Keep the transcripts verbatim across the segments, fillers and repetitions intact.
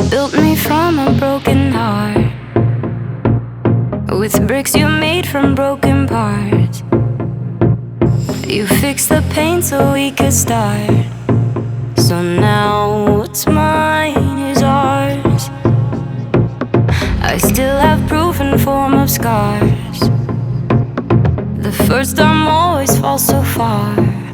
built me from a broken heart, with bricks you made from broken parts. You fixed the pain so we could start. So now what's mine is ours. I still have proof in form of scars. The first time always falls so far.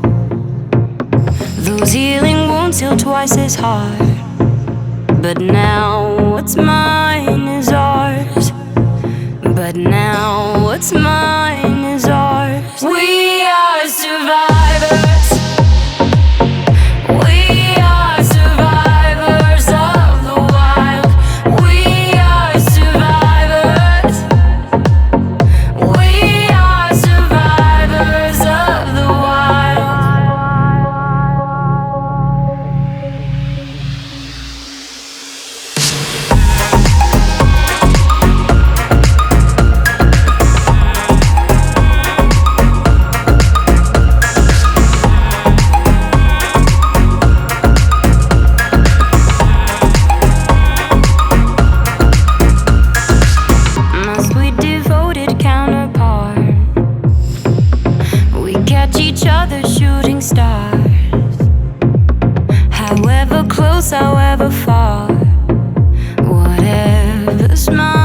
Those healing wounds heal twice as hard. But now what's mine is ours. But now what's mine is ours. We are survivors. We are survivors of the wild. We are survivors. We are survivors of the wild. Each other shooting stars, however close, however far, whatever's mine.